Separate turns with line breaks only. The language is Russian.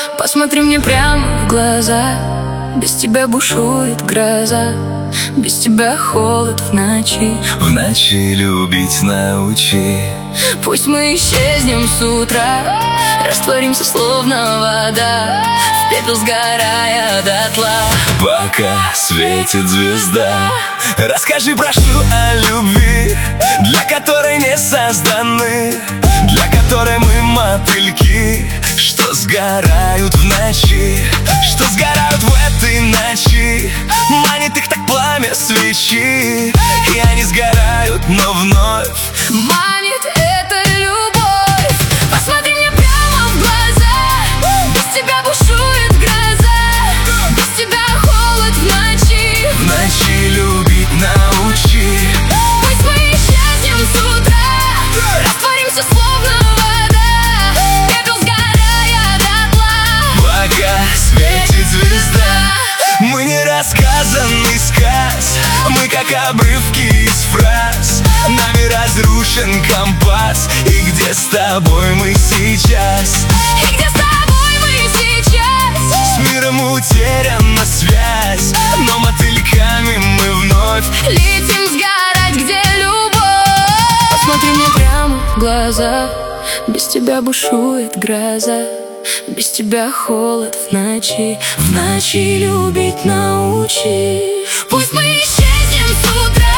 Посмотри мне прямо в глаза. Без тебя бушует гроза, без тебя холод в ночи.
В ночи любить научи.
Пусть мы исчезнем с утра, растворимся словно вода, в пепел сгорая дотла.
Пока светит звезда. Расскажи, прошу, о любви, для которой не созданы, для которой мы мотыльки, что сгорают в ночи, что сгорают в этой ночи. Манит их так пламя свечи, и они сгорают, но вновь
манит эта любовь. Посмотри мне прямо в глаза. Без тебя бушует гроза, без тебя холод в ночи.
в ночи любить научи.
Пусть мы исчезнем с утра, растворимся словно вода, пепел сгорая дотла.
Пока светит звезда. Мы не рассказанный сказ, мы как обрывки из фраз. Нами разрушен компас. И где с тобой мы сейчас?
И где с тобой мы сейчас?
С миром утеряна связь, но мотыльками мы вновь
летим сгорать, где любовь. Посмотри мне прямо в глаза. Без тебя бушует гроза, без тебя холод в ночи любить научи. Пусть мы исчезнем с утра,